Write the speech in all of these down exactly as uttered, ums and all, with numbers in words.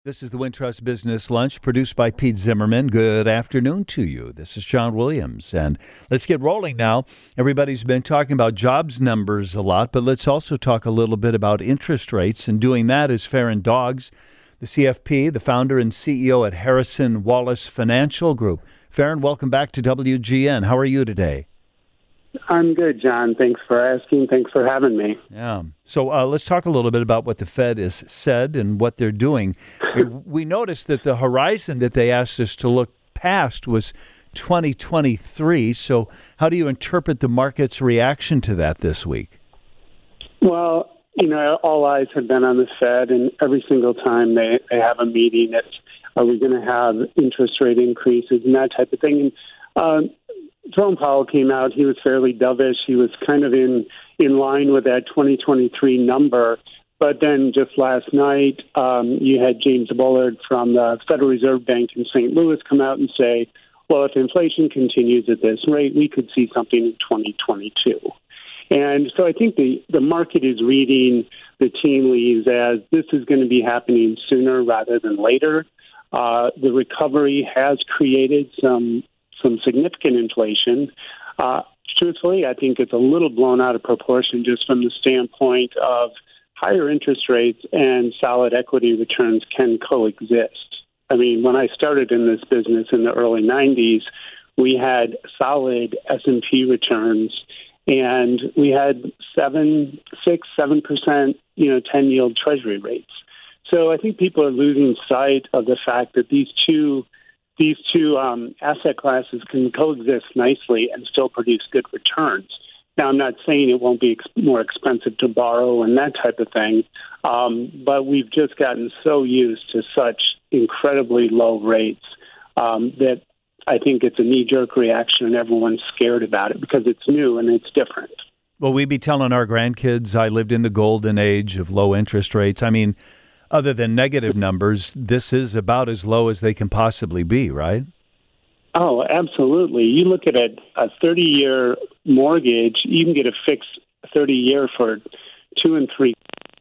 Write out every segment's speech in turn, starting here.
This is the Wintrust Business Lunch produced by Pete Zimmerman. Good afternoon to you. This is John Williams, and let's get rolling now. Everybody's been talking about jobs numbers a lot, but let's also talk a little bit about interest rates, and doing that is Farron Doggs, the C F P, the founder and C E O at Harrison Wallace Financial Group. Farron, welcome back to W G N. How are you today? I'm good, John. Thanks for asking. Thanks for having me. Yeah. So uh, let's talk a little bit about what the Fed has said and what they're doing. we, we noticed that the horizon that they asked us to look past was twenty twenty-three. So how do you interpret the market's reaction to that this week? Well, you know, all eyes have been on the Fed, and every single time they, they have a meeting, it's, are we going to have interest rate increases and that type of thing? And, uh, Jerome Powell came out. He was fairly dovish. He was kind of in, in line with that twenty twenty-three number. But then just last night, um, you had James Bullard from the Federal Reserve Bank in Saint Louis come out and say, well, if inflation continues at this rate, we could see something in twenty twenty-two. And so I think the, the market is reading the tea leaves as this is going to be happening sooner rather than later. Uh, the recovery has created some some significant inflation. Uh, truthfully, I think it's a little blown out of proportion just from the standpoint of higher interest rates and solid equity returns can coexist. I mean, when I started in this business in the early nineties, we had solid S and P returns, and we had seven, six, seven percent, you know, ten-yield Treasury rates. So I think people are losing sight of the fact that these two These two um, asset classes can coexist nicely and still produce good returns. Now, I'm not saying it won't be ex- more expensive to borrow and that type of thing, um, but we've just gotten so used to such incredibly low rates um, that I think it's a knee-jerk reaction and everyone's scared about it because it's new and it's different. Will we be telling our grandkids, I lived in the golden age of low interest rates? I mean, other than negative numbers, this is about as low as they can possibly be, right? Oh, absolutely. You look at a, a thirty-year mortgage, you can get a fixed thirty-year for two and three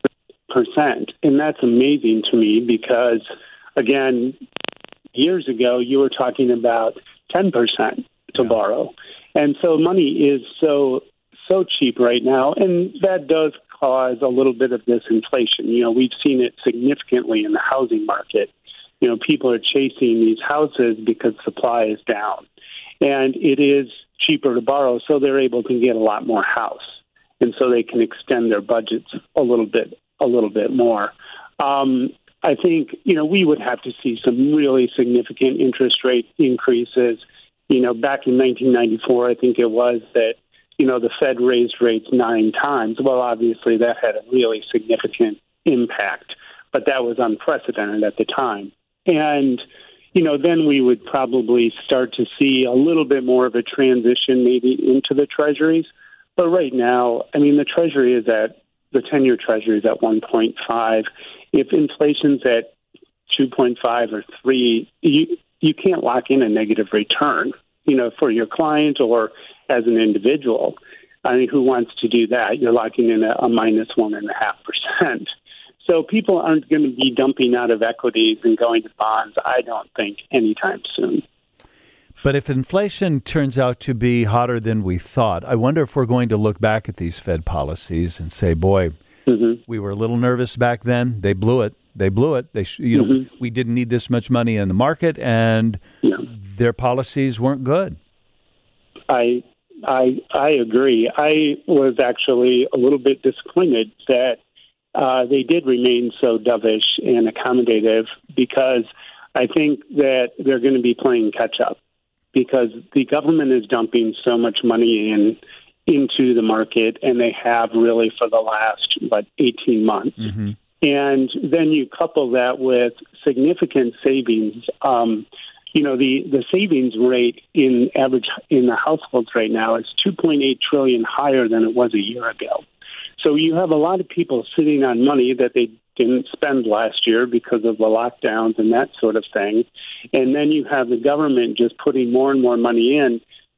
percent, and that's amazing to me because, again, years ago you were talking about ten percent to yeah. borrow, and so money is so so cheap right now, and that does cause a little bit of this inflation. You know, we've seen it significantly in the housing market. You know, people are chasing these houses because supply is down, and it is cheaper to borrow, so they're able to get a lot more house, and so they can extend their budgets a little bit, a little bit more. Um, I think, you know, we would have to see some really significant interest rate increases. You know, back in nineteen ninety-four, I think it was that, you know, the Fed raised rates nine times. Well, obviously that had a really significant impact, but that was unprecedented at the time. And, you know, then we would probably start to see a little bit more of a transition maybe into the treasuries. But right now, I mean, the treasury is at, the ten-year treasury is at one point five. If inflation's at two point five or three, you, you can't lock in a negative return, you know, for your client or as an individual. I mean, who wants to do that? You're locking in a, a minus one and a half percent. So people aren't going to be dumping out of equities and going to bonds, I don't think, anytime soon. But if inflation turns out to be hotter than we thought, I wonder if we're going to look back at these Fed policies and say, boy, mm-hmm. we were a little nervous back then. They blew it. They blew it. They, you know, mm-hmm. we didn't need this much money in the market, and yeah. their policies weren't good. I I I agree. I was actually a little bit disappointed that uh, they did remain so dovish and accommodative because I think that they're going to be playing catch up because the government is dumping so much money in into the market, and they have really for the last, what, eighteen months. Mm-hmm. And then you couple that with significant savings. Um, you know, the, the savings rate in average in the households right now is two point eight trillion dollars higher than it was a year ago. So you have a lot of people sitting on money that they didn't spend last year because of the lockdowns and that sort of thing. And then you have the government just putting more and more money in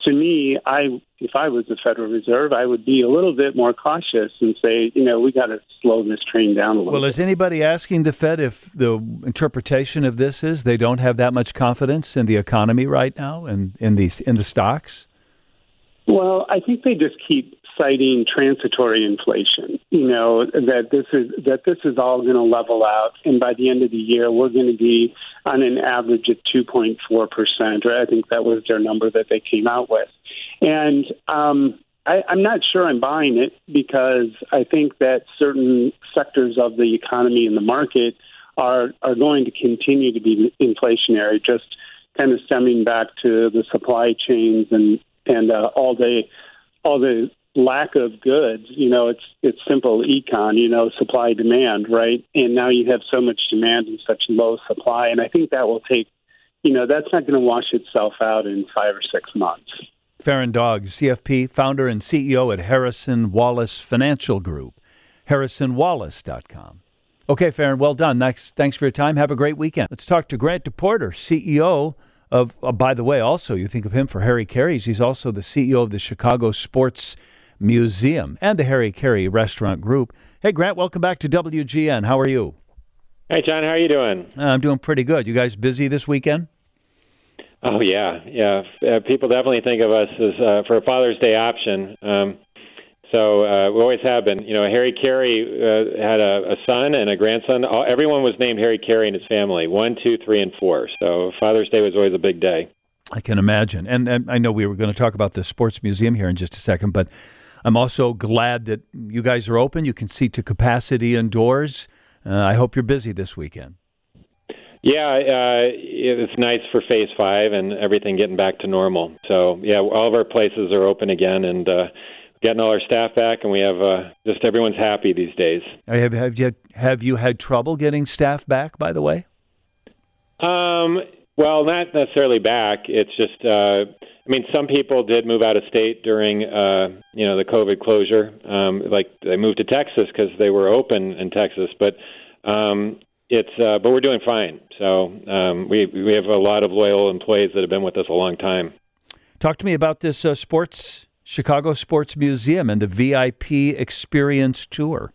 to me, I if I was the Federal Reserve, I would be a little bit more cautious and say, you know, we got to slow this train down a little Well, bit. is anybody asking the Fed if the interpretation of this is they don't have that much confidence in the economy right now and in the, in the stocks? Well, I think they just keep citing transitory inflation, you know, that this is that this is all going to level out. And by the end of the year, we're going to be on an average of two point four percent, or I think that was their number that they came out with. And um, I, I'm not sure I'm buying it because I think that certain sectors of the economy and the market are, are going to continue to be inflationary, just kind of stemming back to the supply chains and, and uh, all the all the lack of goods. You know, it's it's simple econ, you know, supply demand, right? And now you have so much demand and such low supply, and I think that will take, you know, that's not going to wash itself out in five or six months. Farron Doggs, C F P, founder and C E O at Harrison Wallace Financial Group, harrison wallace dot com. Okay, Farron, well done. Next, thanks for your time. Have a great weekend. Let's talk to Grant DePorter, C E O of, uh, by the way, also, you think of him for Harry Caray's. He's also the C E O of the Chicago Sports Museum and the Harry Caray Restaurant Group. Hey, Grant, welcome back to W G N. How are you? Hey, John, how are you doing? Uh, I'm doing pretty good. You guys busy this weekend? Oh, yeah, yeah. Uh, people definitely think of us as uh, for a Father's Day option. Um, so uh, we always have been. You know, Harry Caray uh, had a, a son and a grandson. All, everyone was named Harry Caray in his family, one, two, three, and four. So Father's Day was always a big day. I can imagine. And, and I know we were going to talk about the Sports Museum here in just a second, but I'm also glad that you guys are open. You can seat to capacity indoors. Uh, I hope you're busy this weekend. Yeah, uh, it's nice for Phase Five and everything getting back to normal. So, yeah, all of our places are open again and uh, getting all our staff back, and we have uh, just everyone's happy these days. Have, have, you, have you had trouble getting staff back, by the way? Um, well, not necessarily back. It's just, uh, I mean, some people did move out of state during, uh, you know, the COVID closure. Um, like they moved to Texas because they were open in Texas, but um, it's, uh, but we're doing fine. So um, we we have a lot of loyal employees that have been with us a long time. Talk to me about this uh, sports Chicago Sports Museum and the V I P Experience Tour.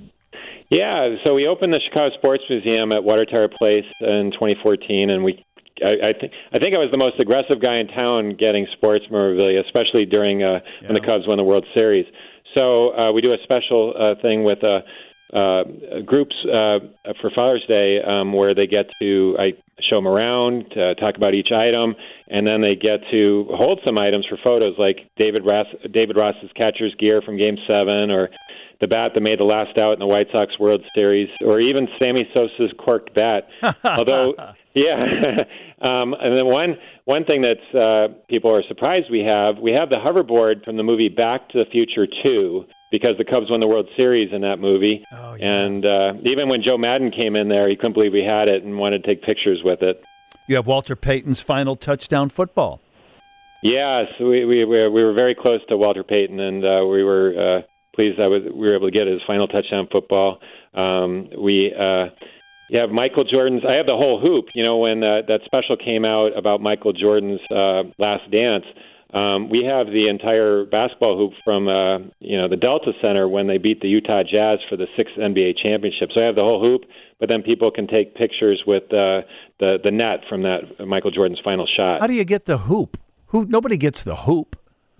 Yeah, so we opened the Chicago Sports Museum at Water Tower Place in twenty fourteen, and we I, I think I think I was the most aggressive guy in town getting sports memorabilia, especially during uh, yeah. when the Cubs won the World Series. So uh, we do a special uh, thing with uh, uh, groups uh, for Father's Day um, where they get to I show them around, uh, talk about each item, and then they get to hold some items for photos, like David Ross, David Ross's catcher's gear from Game Seven, or the bat that made the last out in the White Sox World Series, or even Sammy Sosa's corked bat. Although, yeah, um, and then one one thing that's uh, people are surprised we have we have the hoverboard from the movie Back to the Future two, because the Cubs won the World Series in that movie. Oh, yeah. And uh, even when Joe Madden came in there, he couldn't believe we had it and wanted to take pictures with it. You have Walter Payton's final touchdown football. Yes, we we we were very close to Walter Payton, and uh, we were. Uh, Pleased I was, we were able to get his final touchdown football. Um, we uh, you have Michael Jordan's. I have the whole hoop. You know, when uh, that special came out about Michael Jordan's uh, Last Dance, um, we have the entire basketball hoop from uh, you know the Delta Center when they beat the Utah Jazz for the sixth N B A championship. So I have the whole hoop, but then people can take pictures with uh, the the net from that Michael Jordan's final shot. How do you get the hoop? Who? Nobody gets the hoop.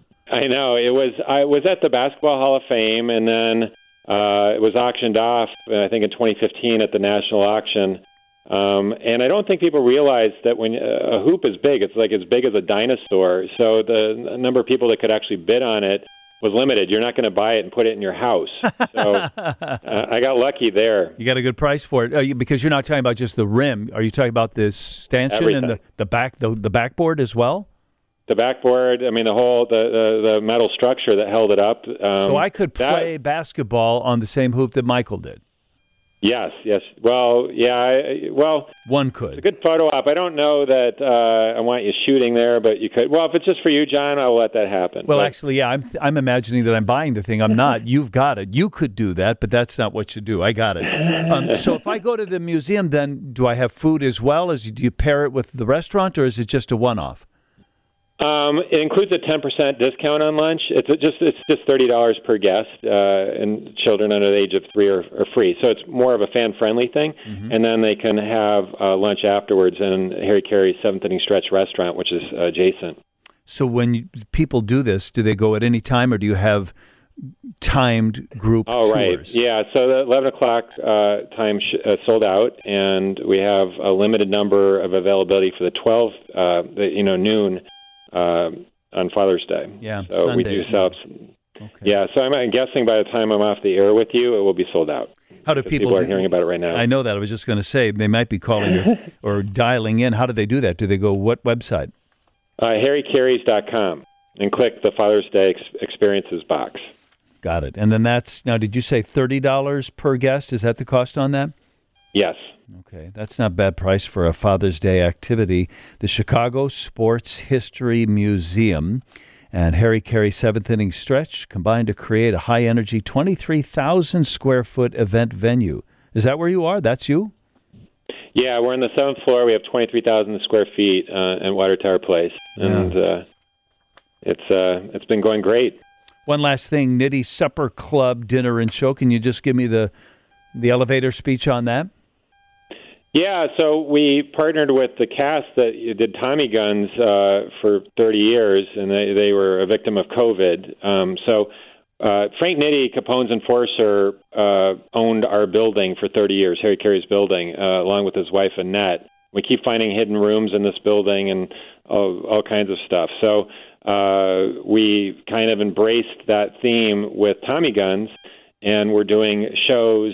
I know. It was I was at the Basketball Hall of Fame, and then uh, it was auctioned off, I think, in twenty fifteen at the National Auction. Um, and I don't think people realize that when uh, a hoop is big, it's like as big as a dinosaur. So the number of people that could actually bid on it was limited. You're not going to buy it and put it in your house. So uh, I got lucky there. You got a good price for it uh, you, because you're not talking about just the rim. Are you talking about the stanchion Everything. and the, the back the, the backboard as well? The backboard, I mean, the whole the, the, the metal structure that held it up. Um, so I could play that, basketball on the same hoop that Michael did. Yes, yes. Well, yeah. I, well, one could. It's a good photo op. I don't know that uh, I want you shooting there, but you could. Well, if it's just for you, John, I'll let that happen. Well, but, actually, yeah. I'm I'm imagining that I'm buying the thing. I'm not. You've got it. You could do that, but that's not what you do. I got it. Um, so if I go to the museum, then do I have food as well? As do you pair it with the restaurant, or is it just a one-off? Um, it includes a ten percent discount on lunch. It's just it's just thirty dollars per guest, uh, and children under the age of three are, are free. So it's more of a fan-friendly thing, mm-hmm. and then they can have uh, lunch afterwards in Harry Caray's Seventh Inning Stretch restaurant, which is uh, adjacent. So when you, people do this, do they go at any time, or do you have timed group oh, tours? Right. Yeah, so the eleven o'clock uh, time sh- uh, sold out, and we have a limited number of availability for the twelve, uh, the, you know, noon uh, on Father's Day. Yeah, so Sunday. we do sell. Okay. Yeah, so I'm guessing by the time I'm off the air with you, it will be sold out. How do people, people are do, hearing about it right now? I know that. I was just going to say they might be calling you or dialing in. How do they do that? Do they go what website? Uh, harry careys dot com and click the Father's Day ex- Experiences box. Got it. And then that's, now did you say thirty dollars per guest? Is that the cost on that? Yes. Okay, that's not a bad price for a Father's Day activity. The Chicago Sports History Museum and Harry Caray Seventh Inning Stretch combined to create a high-energy twenty-three thousand square foot event venue. Is that where you are? That's you? Yeah, we're on the seventh floor. We have twenty-three thousand square feet uh, in Water Tower Place, and yeah. uh, it's uh, it's been going great. One last thing, Nitty Supper Club Dinner and Show. Can you just give me the the elevator speech on that? Yeah, so we partnered with the cast that did Tommy Guns uh, for thirty years, and they, they were a victim of COVID. Um, so uh, Frank Nitti, Capone's enforcer, uh, owned our building for thirty years, Harry Caray's building, uh, along with his wife, Annette. We keep finding hidden rooms in this building and all, all kinds of stuff. So uh, we kind of embraced that theme with Tommy Guns, and we're doing shows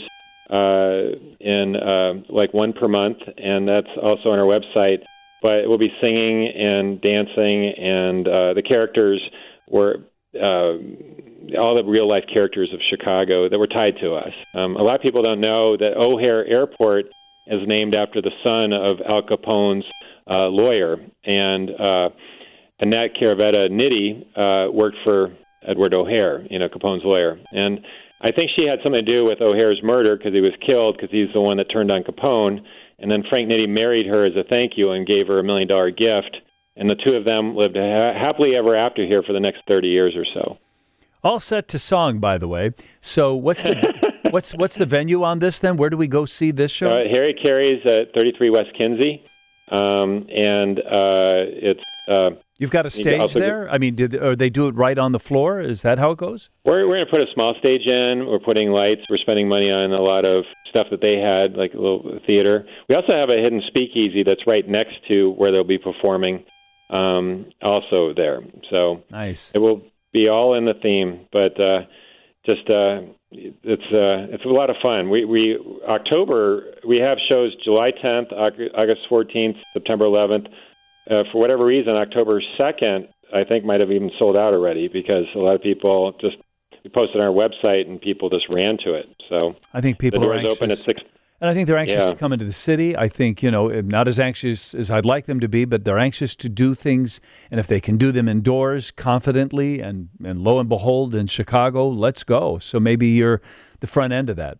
Uh, in uh, like one per month, and that's also on our website. But we'll be singing and dancing, and uh, the characters were uh, all the real life characters of Chicago that were tied to us. Um, a lot of people don't know that O'Hare Airport is named after the son of Al Capone's uh, lawyer, and uh, Annette Chiaravetta Nitti uh, worked for Edward O'Hare, you know, Capone's lawyer, and I think she had something to do with O'Hare's murder because he was killed because he's the one that turned on Capone. And then Frank Nitti married her as a thank you and gave her a million dollar gift. And the two of them lived ha- happily ever after here for the next thirty years or so. All set to song, by the way. So what's the what's what's the venue on this then? Where do we go see this show? Uh, Harry Caray's at thirty-three West Kinsey, um, and uh, it's. Uh, You've got a stage there? I mean, did or they do it right on the floor? Is that how it goes? We're we're going to put a small stage in. We're putting lights. We're spending money on a lot of stuff that they had, like a little theater. We also have a hidden speakeasy that's right next to where they'll be performing, um, also there. So nice. It will be all in the theme, but uh, just uh, it's uh, it's a lot of fun. We we October we have shows July tenth, August fourteenth, September eleventh. Uh, for whatever reason, October second, I think, might have even sold out already because a lot of people just we posted on our website and people just ran to it. So I think people the doors are anxious. open at six. And I think they're anxious yeah. to come into the city. I think, you know, not as anxious as I'd like them to be, but they're anxious to do things. And if they can do them indoors confidently, and, and lo and behold, in Chicago, let's go. So maybe you're the front end of that.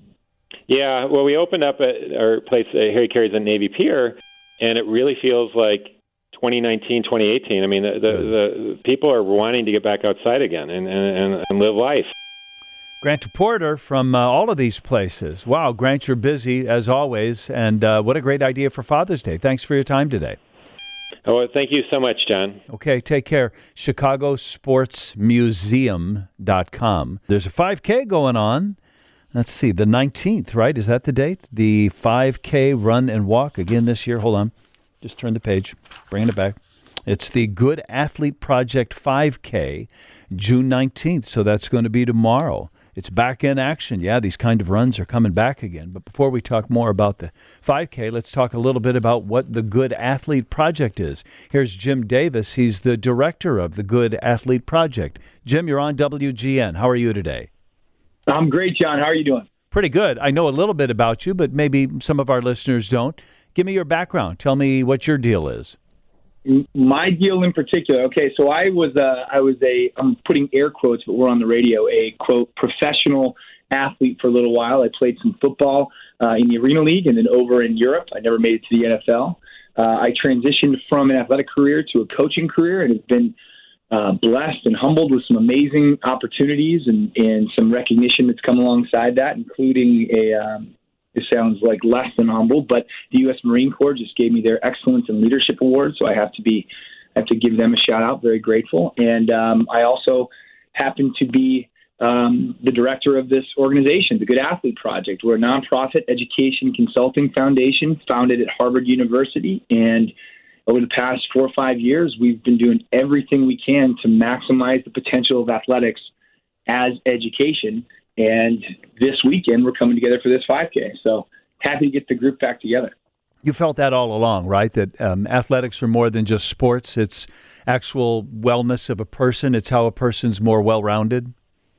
Yeah, well, we opened up at our place, uh, Harry Caray's at Navy Pier, and it really feels like twenty nineteen, twenty eighteen. I mean, the, the, the people are wanting to get back outside again and, and, and live life. Grant Porter from uh, all of these places. Wow, Grant, you're busy as always, and uh, what a great idea for Father's Day. Thanks for your time today. Oh, thank you so much, John. Okay, take care. Chicago Sports Museum dot com. There's a five K going on. Let's see, the nineteenth, right? Is that the date? The five K run and walk again this year. Hold on. Just turn the page. Bringing it back. It's the Good Athlete Project five K, June nineteenth. So that's going to be tomorrow. It's back in action. Yeah, these kind of runs are coming back again. But before we talk more about the five K, let's talk a little bit about what the Good Athlete Project is. Here's Jim Davis. He's the director of the Good Athlete Project. Jim, you're on W G N. How are you today? I'm great, John. How are you doing? Pretty good. I know a little bit about you, but maybe some of our listeners don't. Give me your background. Tell me what your deal is. My deal in particular. Okay, so I was a, I was a, I'm putting air quotes, but we're on the radio, a, quote, professional athlete for a little while. I played some football uh, in the Arena League and then over in Europe. I never made it to the N F L. uh, I transitioned from an athletic career to a coaching career, and have been uh, blessed and humbled with some amazing opportunities and, and some recognition that's come alongside that, including a, um, it sounds like less than humble, but the U S Marine Corps just gave me their Excellence in Leadership Award, so I have to be, I have to give them a shout out. Very grateful. And um, I also happen to be um, the director of this organization, the Good Athlete Project. We're a nonprofit education consulting foundation founded at Harvard University, and over the past four or five years, we've been doing everything we can to maximize the potential of athletics as education. And this weekend, we're coming together for this five K. So happy to get the group back together. You felt that all along, right? That um, athletics are more than just sports. It's actual wellness of a person. It's how a person's more well-rounded.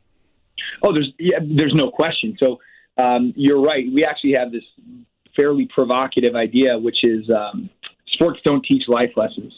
Oh, there's yeah, there's no question. So um, you're right. We actually have this fairly provocative idea, which is um, sports don't teach life lessons.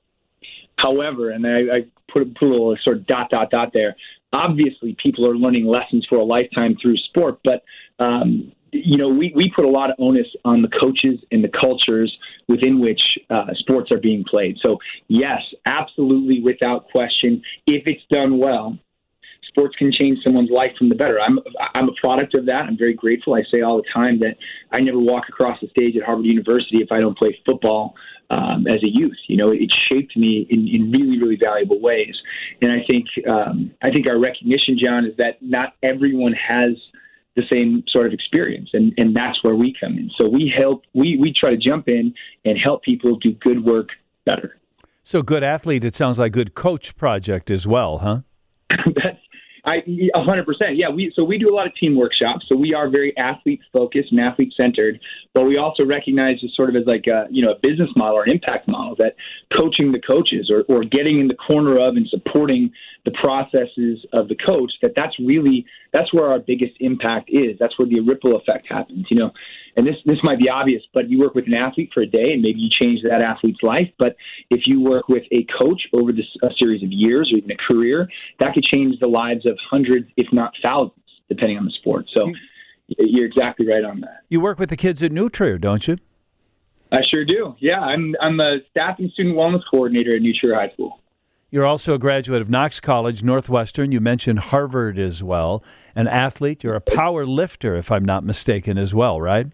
However, and I, I put, put a little sort of dot, dot, dot there, obviously people are learning lessons for a lifetime through sport, but um, you know, we, we put a lot of onus on the coaches and the cultures within which uh, sports are being played. So yes, absolutely, without question, if it's done well, sports can change someone's life from the better. I'm I'm a product of that. I'm very grateful. I say all the time that I never walk across the stage at Harvard University if I don't play football um, as a youth. You know, it shaped me in, in really, really valuable ways. And I think um, I think our recognition, John, is that not everyone has the same sort of experience, and, and that's where we come in. So we help. We we try to jump in and help people do good work better. So Good Athlete, it sounds like Good Coach Project as well, huh? That's I one hundred percent. Yeah, we so we do a lot of team workshops. So we are very athlete focused and athlete centered, but we also recognize this sort of as like a, you know, a business model or an impact model, that coaching the coaches or, or getting in the corner of and supporting the processes of the coach, that that's really, that's where our biggest impact is. That's where the ripple effect happens, you know. And this, this might be obvious, but you work with an athlete for a day and maybe you change that athlete's life. But if you work with a coach over this, a series of years or even a career, that could change the lives of hundreds, if not thousands, depending on the sport. So you're exactly right on that. You work with the kids at New Trier, don't you? I sure do. Yeah, I'm I'm the staff and student wellness coordinator at New Trier High School. You're also a graduate of Knox College, Northwestern. You mentioned Harvard as well. An athlete. You're a power lifter, if I'm not mistaken, as well, right?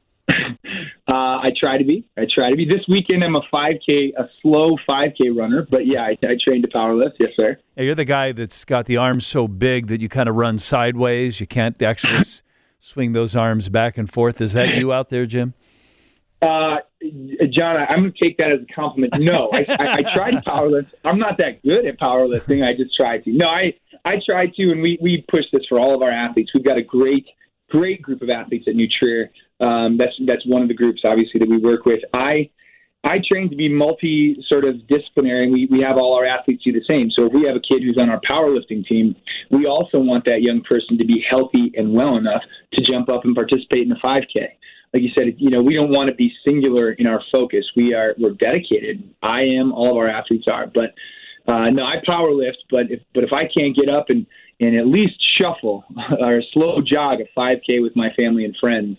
Uh, I try to be. I try to be. This weekend, I'm a five K, a slow five K runner. But yeah, I, I train to powerlift. Yes, sir. Hey, you're the guy that's got the arms so big that you kind of run sideways. You can't actually s- swing those arms back and forth. Is that you out there, Jim? Uh, John, I, I'm going to take that as a compliment. No, I, I, I try to powerlift. I'm not that good at powerlifting. I just try to. No, I I try to, and we we push this for all of our athletes. We've got a great great group of athletes at New Trier. Um, that's that's one of the groups, obviously, that we work with. I I train to be multi sort of disciplinary, and we, we have all our athletes do the same. So if we have a kid who's on our powerlifting team, we also want that young person to be healthy and well enough to jump up and participate in the five K. Like you said, you know, we don't want to be singular in our focus. We are we're dedicated. I am. All of our athletes are. But uh, no, I powerlift. But if but if I can't get up and and at least shuffle or slow jog a five K with my family and friends,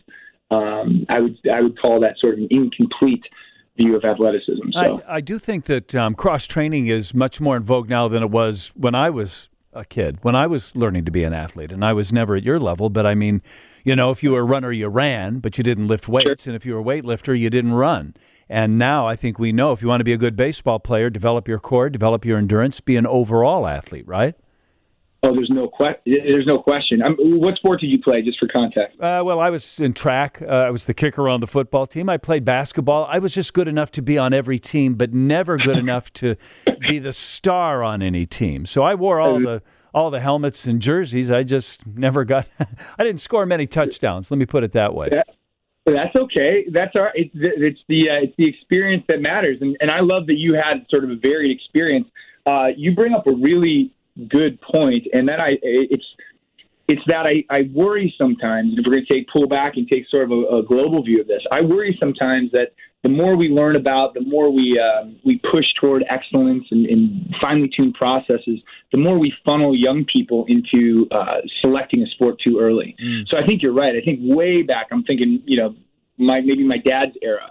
Um, I would I would call that sort of an incomplete view of athleticism. So. I, I do think that um, cross-training is much more in vogue now than it was when I was a kid, when I was learning to be an athlete. And I was never at your level, but I mean, you know, if you were a runner, you ran, but you didn't lift weights. Sure. And if you were a weightlifter, you didn't run. And now I think we know if you want to be a good baseball player, develop your core, develop your endurance, be an overall athlete, right? Oh, there's no que- There's no question. I'm, what sport did you play, just for context? Uh, well, I was in track. Uh, I was the kicker on the football team. I played basketball. I was just good enough to be on every team, but never good enough to be the star on any team. So I wore all the all the helmets and jerseys. I just never got. I didn't score many touchdowns. Let me put it that way. Yeah. That's okay. That's all right. It's, it's the uh, it's the experience that matters, and and I love that you had sort of a varied experience. Uh, you bring up a really good point, and that I it's it's that I, I worry sometimes, and if we're going to take pull back and take sort of a, a global view of this, I worry sometimes that the more we learn about, the more we um, we push toward excellence and, and finely tuned processes, the more we funnel young people into uh, selecting a sport too early. Mm. So I think you're right. I think way back, I'm thinking, you know, my maybe my dad's era.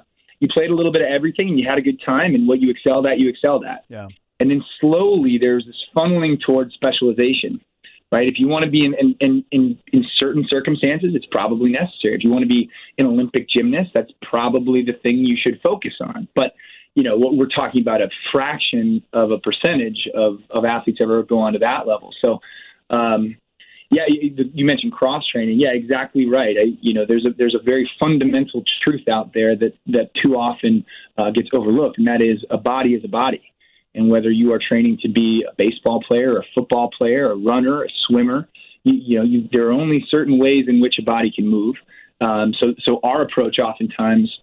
you played a little bit of everything and you had a good time, and what you excelled at, you excelled at. Yeah. And then slowly there's this funneling towards specialization, right? If you want to be in, in, in, in, in certain circumstances, it's probably necessary. If you want to be an Olympic gymnast, that's probably the thing you should focus on. But, you know, what we're talking about a fraction of a percentage of, of athletes ever go on to that level. So, um, yeah, you, you mentioned cross training. Yeah, exactly right. I, you know, there's a there's a very fundamental truth out there that that too often uh, gets overlooked, and that is a body is a body. And whether you are training to be a baseball player, a football player, a runner, a swimmer, you, you know, you, there are only certain ways in which a body can move. Um, so, so our approach oftentimes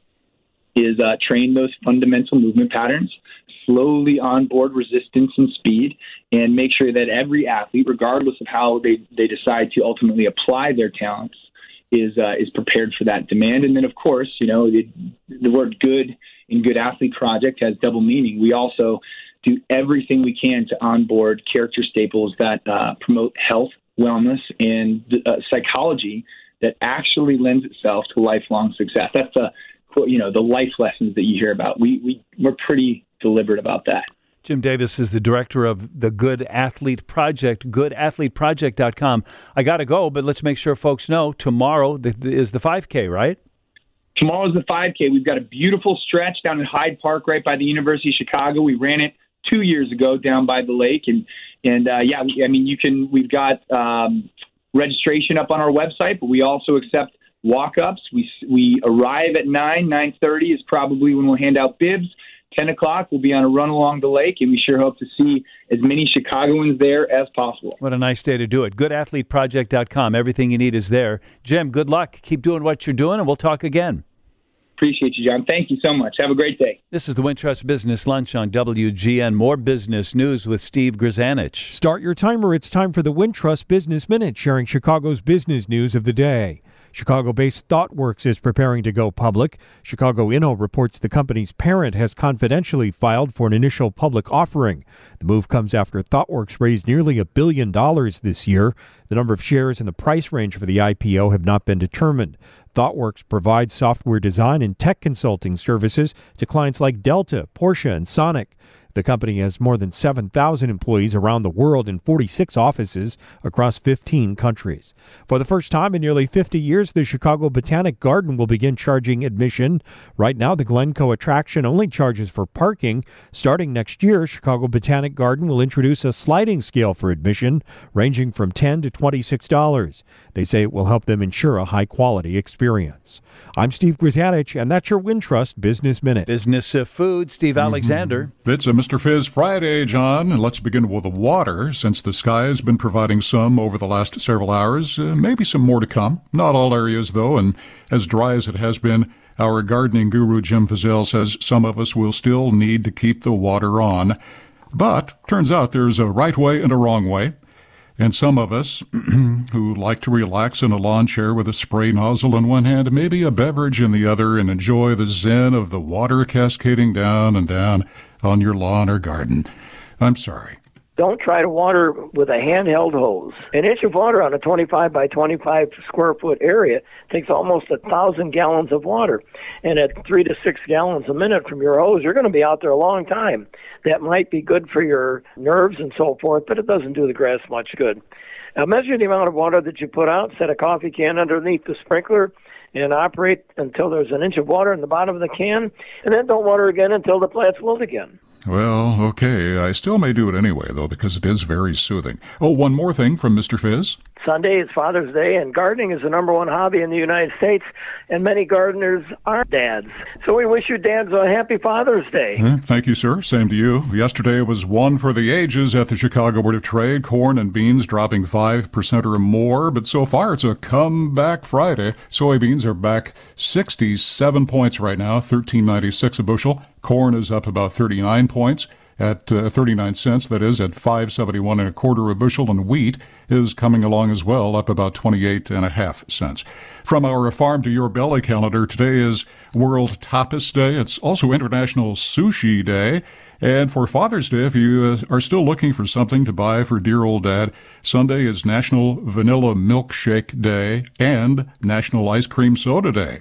is uh, train those fundamental movement patterns, slowly onboard resistance and speed, and make sure that every athlete, regardless of how they, they decide to ultimately apply their talents, is uh, is prepared for that demand. And then, of course, you know, the, the word good in Good Athlete Project has double meaning. We also do everything we can to onboard character staples that uh, promote health, wellness, and uh, psychology that actually lends itself to lifelong success. That's the, you know, the life lessons that you hear about. We, we, we're pretty deliberate about that. Jim Davis is the director of the Good Athlete Project, good athlete project dot com. I got to go, but let's make sure folks know tomorrow is the five K, right? Tomorrow's the five K. We've got a beautiful stretch down in Hyde Park right by the University of Chicago. We ran it two years ago down by the lake. And, and uh, yeah, I mean, you can, we've got um, registration up on our website, but we also accept walk-ups. We, we arrive at nine, nine thirty is probably when we'll hand out bibs. ten o'clock, we'll be on a run along the lake, and we sure hope to see as many Chicagoans there as possible. What a nice day to do it. good athlete project dot com. Everything you need is there. Jim, good luck. Keep doing what you're doing, and we'll talk again. Appreciate you, John. Thank you so much. Have a great day. This is the Wintrust Business Lunch on W G N. More business news with Steve Grzanich. Start your timer. It's time for the Wintrust Business Minute, sharing Chicago's business news of the day. Chicago-based ThoughtWorks is preparing to go public. Chicago Inno reports the company's parent has confidentially filed for an initial public offering. The move comes after ThoughtWorks raised nearly a billion dollars this year. The number of shares and the price range for the I P O have not been determined. ThoughtWorks provides software design and tech consulting services to clients like Delta, Porsche, and Sonic. The company has more than seven thousand employees around the world in forty-six offices across fifteen countries. For the first time in nearly fifty years, the Chicago Botanic Garden will begin charging admission. Right now, the Glencoe attraction only charges for parking. Starting next year, Chicago Botanic Garden will introduce a sliding scale for admission, ranging from ten dollars to twenty-six dollars. They say it will help them ensure a high-quality experience. I'm Steve Grzanich, and that's your Wintrust Business Minute. Business of food, Steve mm-hmm. Alexander. It's a Mister Fizz Friday, John, and let's begin with the water. Since the sky has been providing some over the last several hours, uh, maybe some more to come. Not all areas, though, and as dry as it has been, our gardening guru Jim Fizzell says some of us will still need to keep the water on. But turns out there's a right way and a wrong way. And some of us who like to relax in a lawn chair with a spray nozzle in one hand, maybe a beverage in the other, and enjoy the zen of the water cascading down and down on your lawn or garden. I'm sorry. Don't try to water with a handheld hose. An inch of water on a twenty-five by twenty-five square foot area takes almost a thousand gallons of water. And at three to six gallons a minute from your hose, you're going to be out there a long time. That might be good for your nerves and so forth, but it doesn't do the grass much good. Now measure the amount of water that you put out, set a coffee can underneath the sprinkler, and operate until there's an inch of water in the bottom of the can, and then don't water again until the plant's wilt again. Well, okay. I still may do it anyway, though, because it is very soothing. Oh, one more thing from Mister Fizz. Sunday is Father's Day, and gardening is the number one hobby in the United States, and many gardeners are dads. So we wish you dads a happy Father's Day. Eh, thank you, sir. Same to you. Yesterday was one for the ages at the Chicago Board of Trade. Corn and beans dropping five percent or more, but so far it's a comeback Friday. Soybeans are back sixty-seven points right now, thirteen ninety-six a bushel. Corn is up about thirty-nine points at uh, thirty-nine cents, that is, at five seventy-one and a quarter a bushel, and wheat is coming along as well, up about twenty-eight and a half cents. From our Farm to Your Belly calendar, today is World Tapas Day. It's also International Sushi Day. And for Father's Day, if you uh, are still looking for something to buy for dear old dad, Sunday is National Vanilla Milkshake Day and National Ice Cream Soda Day.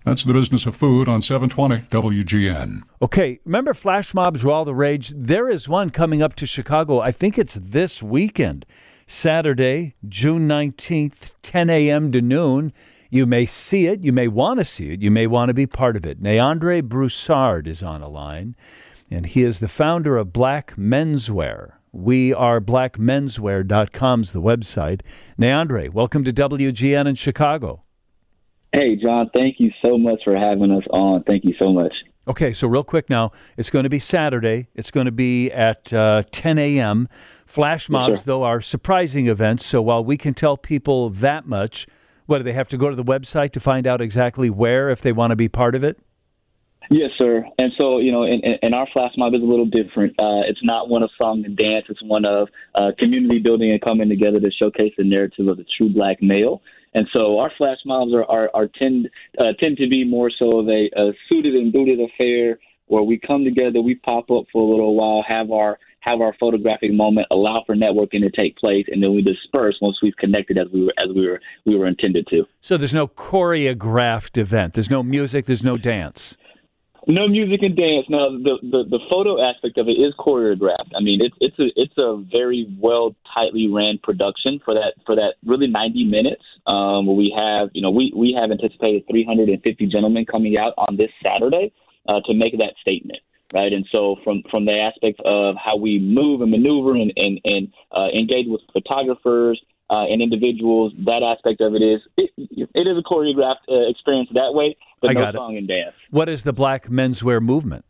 That's the business of food on seven twenty W G N. Okay, remember flash mobs were all the rage? There is one coming up to Chicago. I think it's this weekend, Saturday, June nineteenth, ten a.m. to noon. You may see it. You may want to see it. You may want to be part of it. Neandre Broussard is on a line, and he is the founder of Black Menswear. we are black menswear dot com's the website. Neandre, welcome to W G N in Chicago. Hey, John, thank you so much for having us on. Thank you so much. Okay, so real quick now, it's going to be Saturday. It's going to be at uh, ten a.m. Flash mobs, sir. though, are surprising events. So while we can tell people that much, what, do they have to go to the website to find out exactly where if they want to be part of it? Yes, sir. And so, you know, and, and our flash mob is a little different. Uh, it's not one of song and dance. It's one of uh, community building and coming together to showcase the narrative of the true black male. And so our flash mobs are, are, are tend uh, tend to be more so of a, a suited and booted affair where we come together, we pop up for a little while, have our have our photographic moment, allow for networking to take place, and then we disperse once we've connected as we were as we were we were intended to. So there's no choreographed event. There's no music. There's no dance. No music and dance. Now, the, the, the photo aspect of it is choreographed. I mean, it's it's a it's a very well tightly ran production for that for that really ninety minutes. Um, where we have you know we, we have anticipated three hundred fifty gentlemen coming out on this Saturday uh, to make that statement, right? And so from from the aspect of how we move and maneuver and and, and uh, engage with photographers uh, and individuals, that aspect of it is it, it is a choreographed uh, experience that way. But I no got song it. and dance. What is the Black Menswear movement?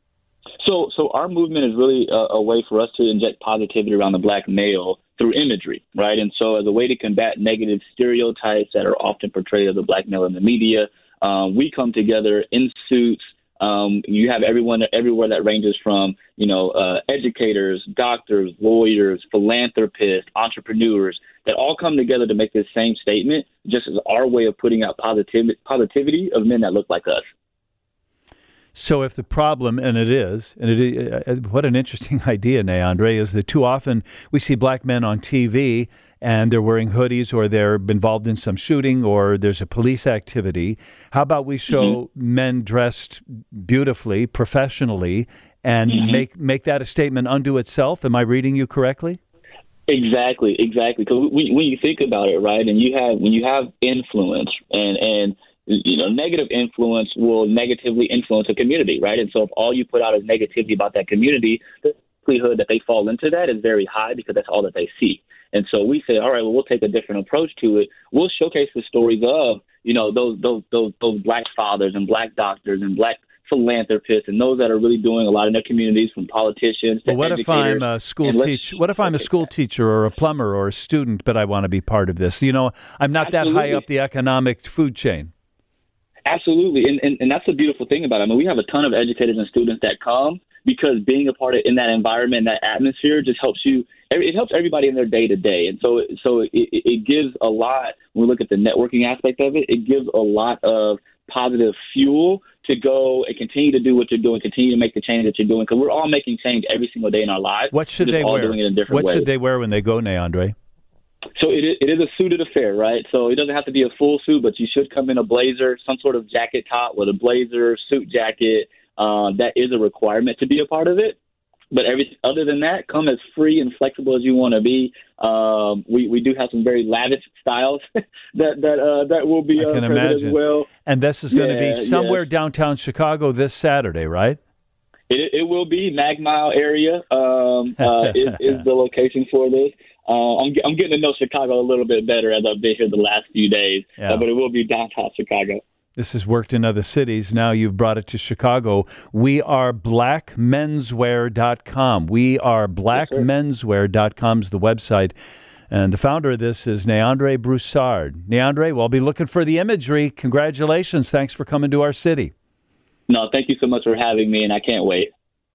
So, so our movement is really a, a way for us to inject positivity around the black male through imagery, right? And so, as a way to combat negative stereotypes that are often portrayed of the black male in the media, um, we come together in suits. Um, you have everyone everywhere that ranges from, you know, uh, educators, doctors, lawyers, philanthropists, entrepreneurs, that all come together to make this same statement, just as our way of putting out positivity, positivity of men that look like us. So if the problem, and it is, and it is, uh, what an interesting idea, Neandre, is that too often we see black men on T V and they're wearing hoodies or they're involved in some shooting or there's a police activity. How about we show mm-hmm. men dressed beautifully, professionally, and mm-hmm. make make that a statement unto itself? Am I reading you correctly? Exactly, exactly. Because when, when you think about it, right, and you have when you have influence and and you know, negative influence will negatively influence a community, right? And so if all you put out is negativity about that community, the likelihood that they fall into that is very high because that's all that they see. And so we say, all right, well, we'll take a different approach to it. We'll showcase the stories of, you know, those those those those black fathers and black doctors and black philanthropists and those that are really doing a lot in their communities, from politicians to well, what educators. If I'm a school teacher? What if I'm a school teacher or a plumber or a student, but I want to be part of this? You know, I'm not Absolutely. that high up the economic food chain. Absolutely, and, and and that's the beautiful thing about it. I mean, we have a ton of educators and students that come because being a part of in that environment, that atmosphere, just helps you. It helps everybody in their day to day, and so so it, it gives a lot. When we look at the networking aspect of it, it gives a lot of positive fuel to go and continue to do what you're doing, continue to make the change that you're doing, because we're all making change every single day in our lives. What should we're just they all wear? Doing it in different what ways. should they wear when they go, Neandre? So it is, it is a suited affair, right? So it doesn't have to be a full suit, but you should come in a blazer, some sort of jacket top with a blazer, suit jacket. Uh, that is a requirement to be a part of it. But every other than that, come as free and flexible as you want to be. Um, we, we do have some very lavish styles that that uh, that will be I can uh, imagine. as well. And this is going to yeah, be somewhere yeah. downtown Chicago this Saturday, right? It, it will be Mag Mile area um, uh, is, is the location for this. Uh, I'm, I'm getting to know Chicago a little bit better as I've been here the last few days, yeah. uh, but it will be downtown Chicago. This has worked in other cities. Now you've brought it to Chicago. We are black menswear dot com. We are black menswear dot com is the website. And the founder of this is Neandre Broussard. Neandre, well, I'll be looking for the imagery. Congratulations. Thanks for coming to our city. No, thank you so much for having me, and I can't wait.